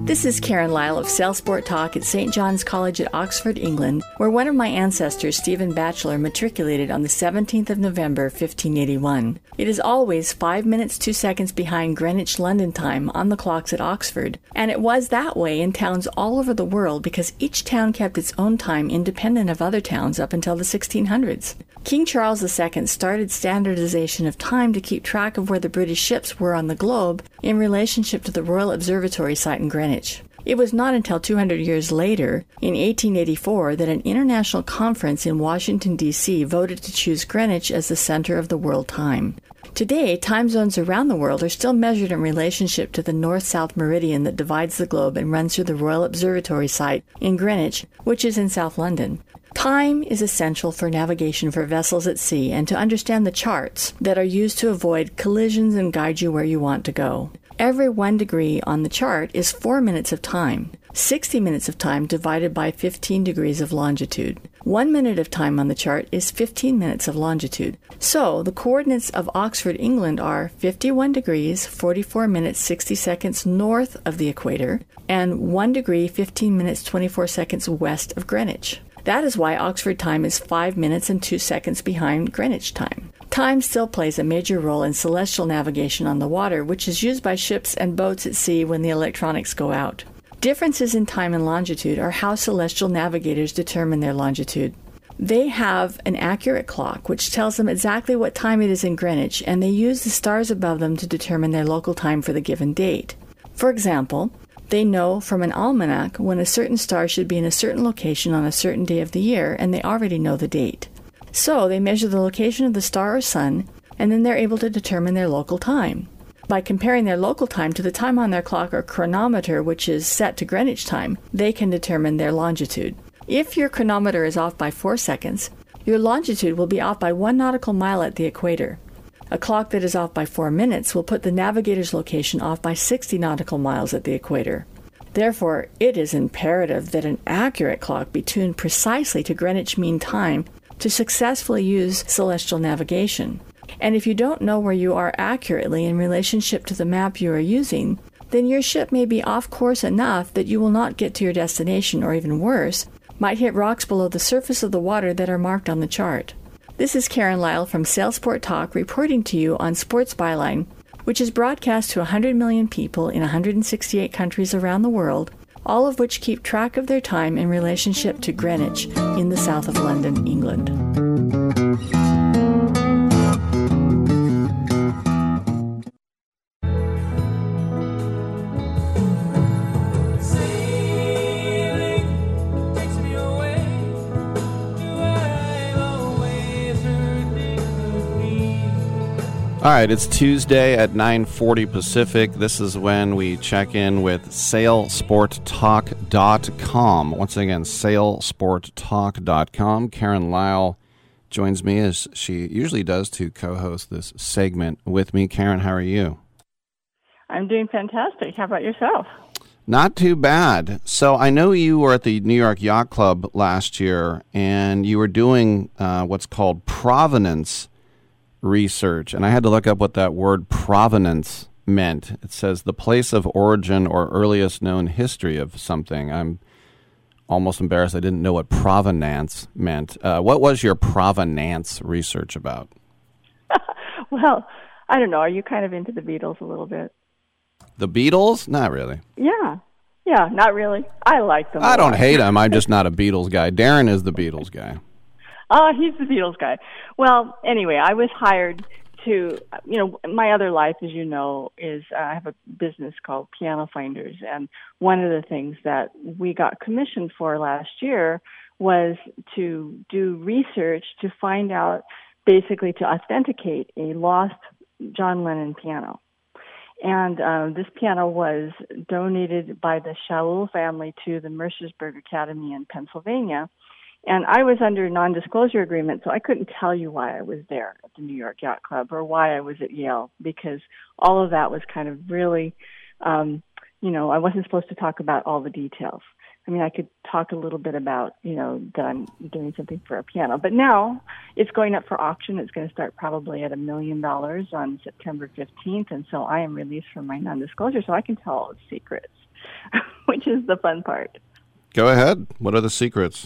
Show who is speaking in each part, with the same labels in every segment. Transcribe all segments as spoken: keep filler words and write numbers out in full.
Speaker 1: This is Karen Lyle of Sail Sport Talk at Saint John's College at Oxford, England, where one of my ancestors, Stephen Batchelor, matriculated on the seventeenth of November, fifteen eighty-one. It is always five minutes, two seconds behind Greenwich London time on the clocks at Oxford, and it was that way in towns all over the world because each town kept its own time independent of other towns up until the sixteen hundreds. King Charles the Second started standardization of time to keep track of where the British ships were on the globe in relationship to the Royal Observatory site in Greenwich. It was not until two hundred years later, in eighteen eighty-four, that an international conference in Washington, D C voted to choose Greenwich as the center of the world time. Today, time zones around the world are still measured in relationship to the north-south meridian that divides the globe and runs through the Royal Observatory site in Greenwich, which is in South London. Time is essential for navigation for vessels at sea and to understand the charts that are used to avoid collisions and guide you where you want to go. Every one degree on the chart is four minutes of time, sixty minutes of time divided by fifteen degrees of longitude. One minute of time on the chart is fifteen minutes of longitude. So the coordinates of Oxford, England are fifty-one degrees, forty-four minutes, sixty seconds north of the equator, and one degree, fifteen minutes, twenty-four seconds west of Greenwich. That is why Oxford time is five minutes and two seconds behind Greenwich time. Time still plays a major role in celestial navigation on the water, which is used by ships and boats at sea when the electronics go out. Differences in time and longitude are how celestial navigators determine their longitude. They have an accurate clock which tells them exactly what time it is in Greenwich, and they use the stars above them to determine their local time for the given date. For example, they know from an almanac when a certain star should be in a certain location on a certain day of the year, and they already know the date. So they measure the location of the star or sun, and then they're able to determine their local time. By comparing their local time to the time on their clock or chronometer, which is set to Greenwich time, they can determine their longitude. If your chronometer is off by four seconds, your longitude will be off by one nautical mile at the equator. A clock that is off by four minutes will put the navigator's location off by sixty nautical miles at the equator. Therefore, it is imperative that an accurate clock be tuned precisely to Greenwich Mean Time to successfully use celestial navigation. And if you don't know where you are accurately in relationship to the map you are using, then your ship may be off course enough that you will not get to your destination, or even worse, might hit rocks below the surface of the water that are marked on the chart. This is Karen Lyle from Sail Sport Talk reporting to you on Sports Byline, which is broadcast to one hundred million people in one hundred sixty-eight countries around the world, all of which keep track of their time in relationship to Greenwich in the south of London, England.
Speaker 2: All right, it's Tuesday at nine forty Pacific. This is when we check in with sail sport talk dot com. Once again, sail sport talk dot com. Karen Lyle joins me, as she usually does, to co-host this segment with me. Karen, how are you?
Speaker 3: I'm doing fantastic. How about yourself?
Speaker 2: Not too bad. So I know you were at the New York Yacht Club last year, and you were doing uh, what's called provenance research, and I had to look up what that word provenance meant. It says the place of origin or earliest known history of something. I'm almost embarrassed I didn't know what provenance meant. Uh, what was your provenance research about?
Speaker 3: Well, I don't know. Are you kind of into the Beatles a little bit?
Speaker 2: The Beatles? Not really.
Speaker 3: Yeah. Yeah, not really. I like them.
Speaker 2: I don't hate them. I'm just not a Beatles guy. Darren is the Beatles guy.
Speaker 3: Oh, he's the Beatles guy. Well, anyway, I was hired to, you know, my other life, as you know, is uh, I have a business called Piano Finders. And one of the things that we got commissioned for last year was to do research to find out, basically to authenticate a lost John Lennon piano. And uh, this piano was donated by the Shaul family to the Mercersburg Academy in Pennsylvania. And I was under a non-disclosure agreement, so I couldn't tell you why I was there at the New York Yacht Club or why I was at Yale, because all of that was kind of really, um, you know, I wasn't supposed to talk about all the details. I mean, I could talk a little bit about, you know, that I'm doing something for a piano. But now it's going up for auction. It's going to start probably at a million dollars on September fifteenth. And so I am released from my non-disclosure, so I can tell all the secrets, which is the fun part.
Speaker 2: Go ahead. What are the secrets?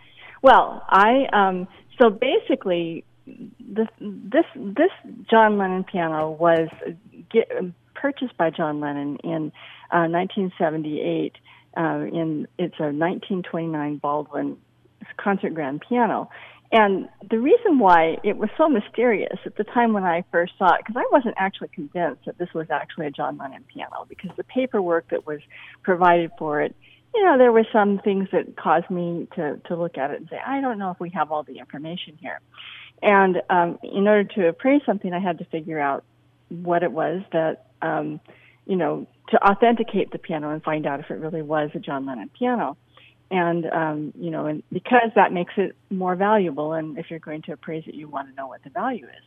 Speaker 3: Well, I um, so basically, this this this John Lennon piano was get, purchased by John Lennon in uh, nineteen seventy-eight. Uh, in it's a nineteen twenty-nine Baldwin concert grand piano, and the reason why it was so mysterious at the time when I first saw it, because I wasn't actually convinced that this was actually a John Lennon piano, because the paperwork that was provided for it, you know, there were some things that caused me to, to look at it and say, I don't know if we have all the information here. And um, in order to appraise something, I had to figure out what it was that, um, you know, to authenticate the piano and find out if it really was a John Lennon piano. And, um, you know, and because that makes it more valuable, and if you're going to appraise it, you want to know what the value is.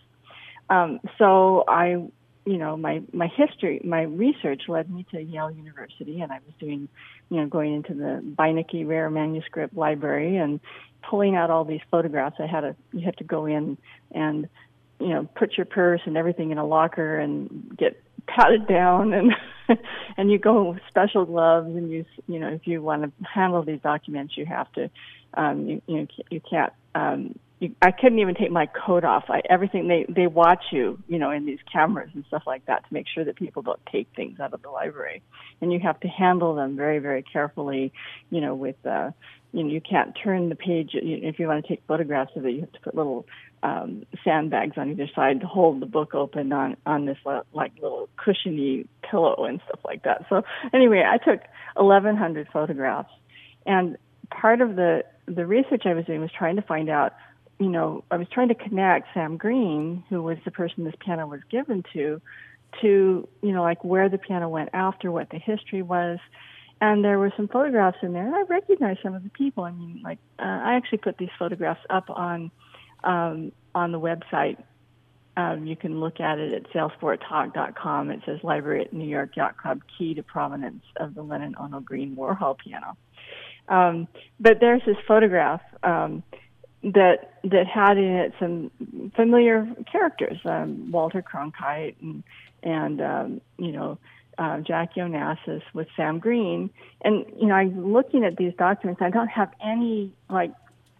Speaker 3: Um, so I, you know, my, my history, my research led me to Yale University, and I was doing, you know, going into the Beinecke Rare Manuscript Library and pulling out all these photographs. I had a, you had to go in and, you know, put your purse and everything in a locker and get patted down, and and you go with special gloves, and you you know if you want to handle these documents, you have to um, you you know, you can't um, you, I couldn't even take my coat off. I, everything they they watch you you know in these cameras and stuff like that to make sure that people don't take things out of the library, and you have to handle them very very carefully. You know with uh, you know you can't turn the page. If you want to take photographs of it, you have to put little Um, sandbags on either side to hold the book open on, on this like little cushiony pillow and stuff like that. So anyway, I took eleven hundred photographs, and part of the, the research I was doing was trying to find out, you know, I was trying to connect Sam Green, who was the person this piano was given to, to, you know, like where the piano went after, what the history was. And there were some photographs in there, and I recognized some of the people. I mean, like, uh, I actually put these photographs up on Um, on the website. Um, you can look at it at sail sport talk dot com. It says Library at New York Yacht Club, Key to Provenance of the Lennon Ono Green Warhol Piano. Um, but there's this photograph um, that that had in it some familiar characters, um, Walter Cronkite and, and um, you know, uh, Jackie Onassis with Sam Green. And, you know, I'm looking at these documents. I don't have any, like,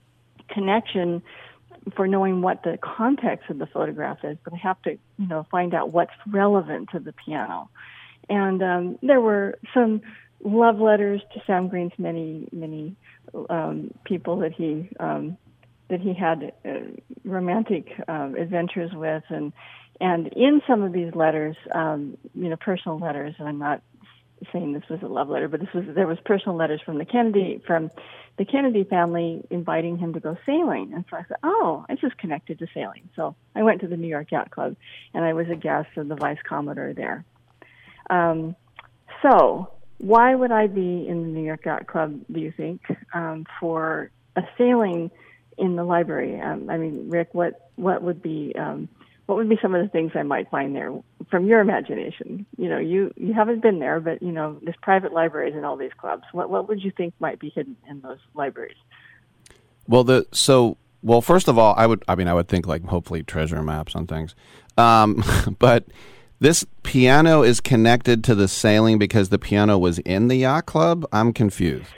Speaker 3: connection for knowing what the context of the photograph is, but I have to, you know, find out what's relevant to the piano. And um, there were some love letters to Sam Green's many, many um, people that he um, that he had uh, romantic um, adventures with, and and in some of these letters, um, you know, personal letters. And I'm not saying this was a love letter, but this was there was personal letters from the Kennedy from the Kennedy family inviting him to go sailing. And so I thought, oh, this is connected to sailing. So I went to the New York Yacht Club, and I was a guest of the Vice Commodore there. Um, so why would I be in the New York Yacht Club, do you think, um, for a sailing in the library? Um, I mean, Rick, what, what would be um, what would be some of the things I might find there from your imagination? You know, you, you haven't been there, but, you know, there's private libraries in all these clubs. What what would you think might be hidden in those libraries?
Speaker 2: Well, the so well, first of all, I would I mean I would think like hopefully treasure maps on things, um, but this piano is connected to the sailing because the piano was in the yacht club. I'm confused.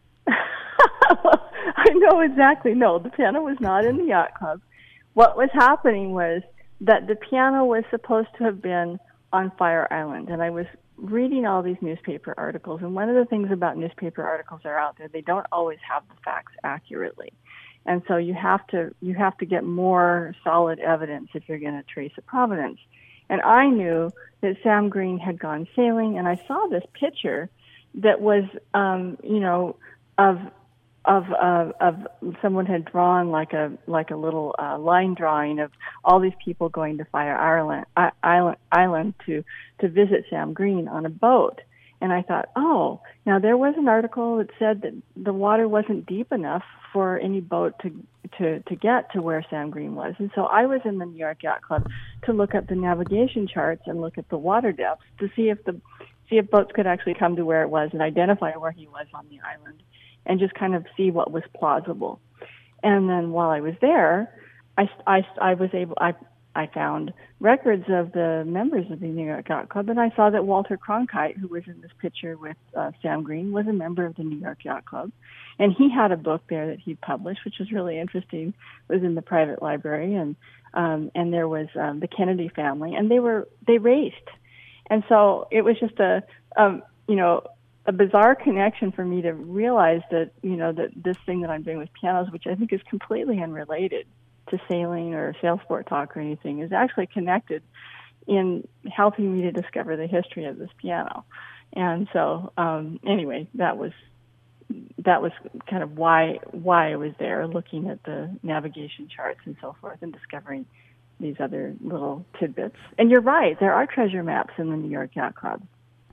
Speaker 3: I know exactly. No, the piano was not in the yacht club. What was happening was that the piano was supposed to have been on Fire Island, and I was reading all these newspaper articles, and one of the things about newspaper articles that are out there, they don't always have the facts accurately. And so you have to you have to get more solid evidence if you're going to trace a provenance. And I knew that Sam Green had gone sailing, and I saw this picture that was, um, you know, of of uh, of someone had drawn like a like a little uh, line drawing of all these people going to Fire Island, Island Island to to visit Sam Green on a boat. And I thought, oh, now there was an article that said that the water wasn't deep enough for any boat to to to get to where Sam Green was. And so I was in the New York Yacht Club to look at the navigation charts and look at the water depths to see if the see if boats could actually come to where it was and identify where he was on the island. and just kind of see what was plausible. And then while I was there, I, I, I was able, I, I found records of the members of the New York Yacht Club, and I saw that Walter Cronkite, who was in this picture with uh, Sam Green, was a member of the New York Yacht Club. And he had a book there that he published, which was really interesting. It was in the private library, and um, and there was um, the Kennedy family, and they were they raced. And so it was just a, um, you know, a bizarre connection for me to realize that, you know, that this thing that I'm doing with pianos, which I think is completely unrelated to sailing or sail sport talk or anything, is actually connected in helping me to discover the history of this piano. And so, um, anyway, that was that was kind of why why I was there, looking at the navigation charts and so forth, and discovering these other little tidbits. And you're right, there are treasure maps in the New York Yacht Club.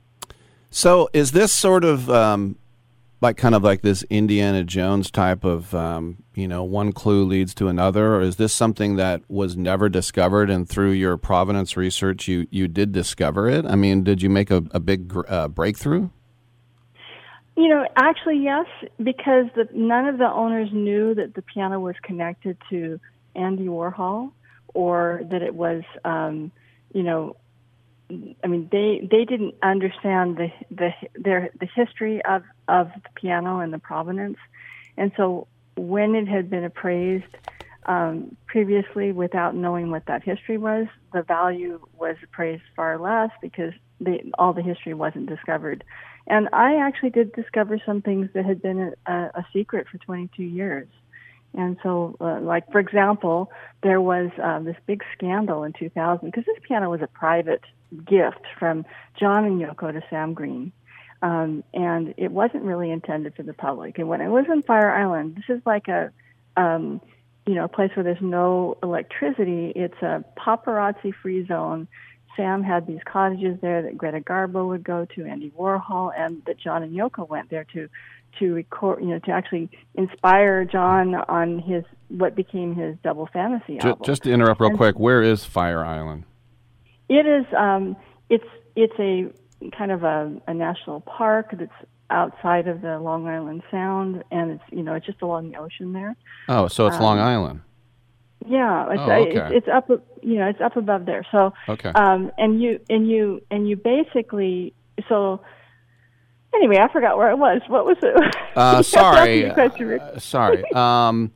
Speaker 2: So is this sort of um, like kind of like this Indiana Jones type of, um, you know, one clue leads to another, or is this something that was never discovered and through your provenance research you, you did discover it? I mean, did you make a, a big uh, breakthrough?
Speaker 3: You know, actually, yes, because the, none of the owners knew that the piano was connected to Andy Warhol, or that it was, um, you know, I mean, they they didn't understand the the their the history of, of the piano and the provenance, and so when it had been appraised um, previously without knowing what that history was, the value was appraised far less because they, all the history wasn't discovered. And I actually did discover some things that had been a, a secret for twenty-two years. And so, uh, like, for example, there was uh, this big scandal in two thousand, because this piano was a private gift from John and Yoko to Sam Green. Um, and it wasn't really intended for the public. And when it was on Fire Island, this is like a, um, you know, a place where there's no electricity. It's a paparazzi-free zone. Sam had these cottages there that Greta Garbo would go to, Andy Warhol, and that John and Yoko went there to to record, you know, to actually inspire John on his what became his Double Fantasy album.
Speaker 2: Just to interrupt real
Speaker 3: and
Speaker 2: quick, where is Fire Island?
Speaker 3: It is. Um, it's it's a kind of a, a national park that's outside of the Long Island Sound, and it's you know it's just along the ocean there.
Speaker 2: Oh, so it's um, Long Island.
Speaker 3: Yeah, it's,
Speaker 2: oh, okay.
Speaker 3: it's it's up you know it's up above there. So
Speaker 2: okay.
Speaker 3: um, and you and you and you basically so. Anyway, I forgot where I was. What was it?
Speaker 2: Uh, sorry. Uh, sorry. Um,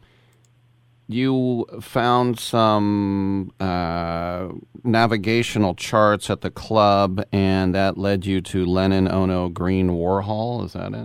Speaker 2: you found some uh, navigational charts at the club, and that led you to Lennon, Ono, Green, Warhol. Is that it?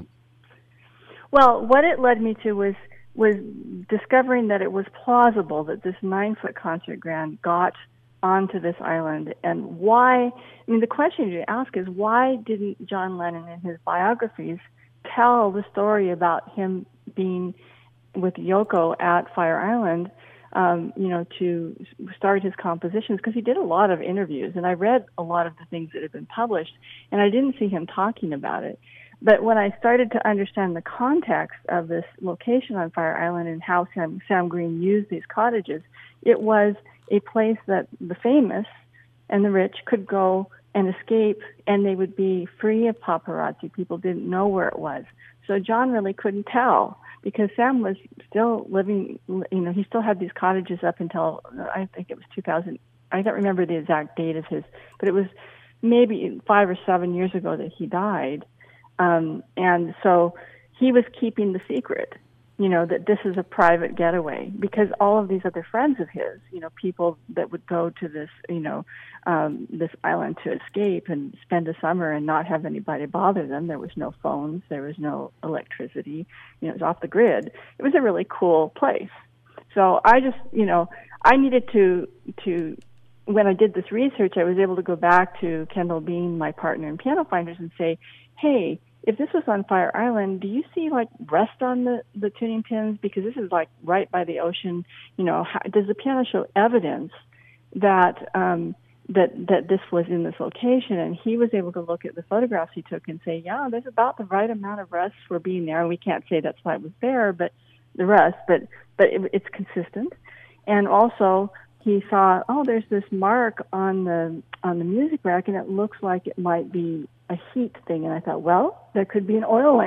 Speaker 3: Well, what it led me to was was discovering that it was plausible that this nine-foot concert grand got onto this island, and why, I mean, the question you ask is, why didn't John Lennon in his biographies tell the story about him being with Yoko at Fire Island, um, you know, to start his compositions? Because he did a lot of interviews, and I read a lot of the things that had been published, and I didn't see him talking about it. But when I started to understand the context of this location on Fire Island and how Sam, Sam Green used these cottages, it was a place that the famous and the rich could go and escape, and they would be free of paparazzi. People didn't know where it was. So John really couldn't tell, because Sam was still living, you know, he still had these cottages up until, I think it was two thousand. I don't remember the exact date of his, but it was maybe five or seven years ago that he died. Um, and so he was keeping the secret, you know, that this is a private getaway, because all of these other friends of his, you know, people that would go to this, you know, um, this island to escape and spend a summer and not have anybody bother them. There was no phones. There was no electricity. You know, it was off the grid. It was a really cool place. So I just, you know, I needed to, to, when I did this research, I was able to go back to Kendall Bean, my partner in Piano Finders, and say, hey, if this was on Fire Island, do you see like rust on the, the tuning pins? Because this is like right by the ocean. You know, how, does the piano show evidence that um, that that this was in this location? And he was able to look at the photographs he took and say, yeah, there's about the right amount of rust for being there. And we can't say that's why it was there, but the rust, but but it, it's consistent. And also, he saw, oh, there's this mark on the on the music rack, and it looks like it might be a heat thing. And I thought, well, there could be an oil lamp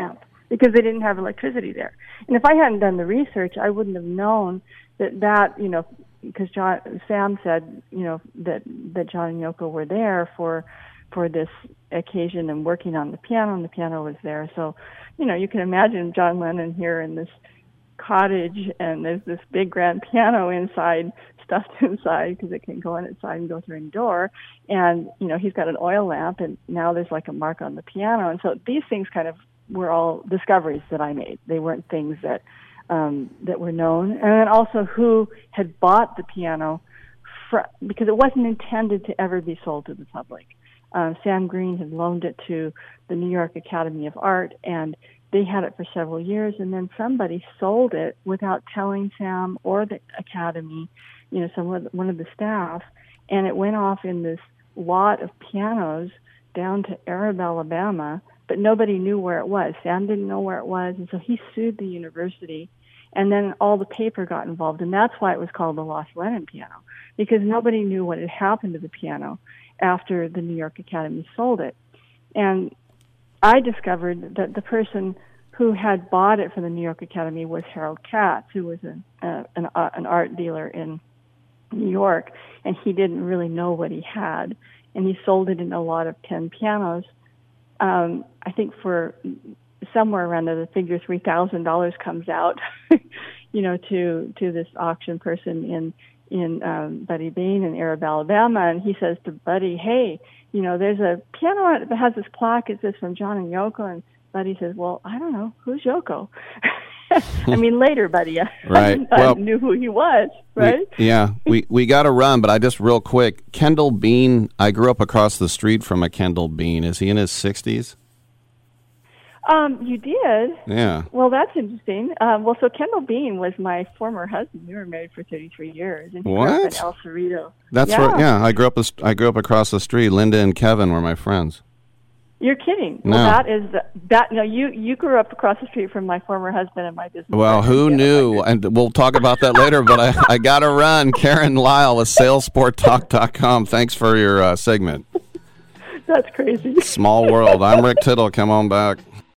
Speaker 3: because they didn't have electricity there. And if I hadn't done the research, I wouldn't have known that that, you know, because John, Sam said, you know, that, that John and Yoko were there for for this occasion and working on the piano, and the piano was there. So, you know, you can imagine John Lennon here in this cottage, and there's this big grand piano inside, stuffed inside, because it can go inside and go through any door. And, you know, he's got an oil lamp, and now there's like a mark on the piano. And so these things kind of were all discoveries that I made. They weren't things that um, that were known. And then also who had bought the piano, fr- because it wasn't intended to ever be sold to the public. Um, Sam Green had loaned it to the New York Academy of Art, and they had it for several years, and then somebody sold it without telling Sam or the Academy, you know, someone, one of the staff, and it went off in this lot of pianos down to Arab, Alabama, but nobody knew where it was. Sam didn't know where it was, and so he sued the university, and then all the paper got involved, and that's why it was called the Lost Lennon Piano, because nobody knew what had happened to the piano after the New York Academy sold it. And I discovered that the person who had bought it from the New York Academy was Harold Katz, who was a, uh, an, uh, an art dealer in New York, and he didn't really know what he had, and he sold it in a lot of ten pianos. Um, I think for somewhere around there, the figure three thousand dollars comes out, you know, to to this auction person in in um, Buddy Bain in Arab, Alabama, and he says to Buddy, hey, you know, there's a piano that has this plaque. It says from John and Yoko, and Buddy says, well, I don't know, who's Yoko? I mean, later, Buddy,
Speaker 2: right.
Speaker 3: I
Speaker 2: well,
Speaker 3: knew who he was, right?
Speaker 2: We, yeah, we, we got to run, but I just real quick, Kendall Bean, I grew up across the street from a Kendall Bean. Is he in his sixties?
Speaker 3: Um, you did?
Speaker 2: Yeah.
Speaker 3: Well, that's interesting. Um, well, so Kendall Bean was my former husband. We were married for thirty-three years. And he
Speaker 2: what?
Speaker 3: grew up in El Cerrito.
Speaker 2: That's
Speaker 3: yeah.
Speaker 2: right. Yeah, I grew up. I grew up across the street. Linda and Kevin were my friends.
Speaker 3: You're kidding.
Speaker 2: No.
Speaker 3: Well, that is the, that. No, you you grew up across the street from my former husband and my business.
Speaker 2: Well, who knew? And we'll talk about that later. But I, I got to run. Karen Lyle with sales sport talk dot com. Thanks for your uh, segment.
Speaker 3: That's crazy.
Speaker 2: Small world. I'm Rick Tittle. Come on back.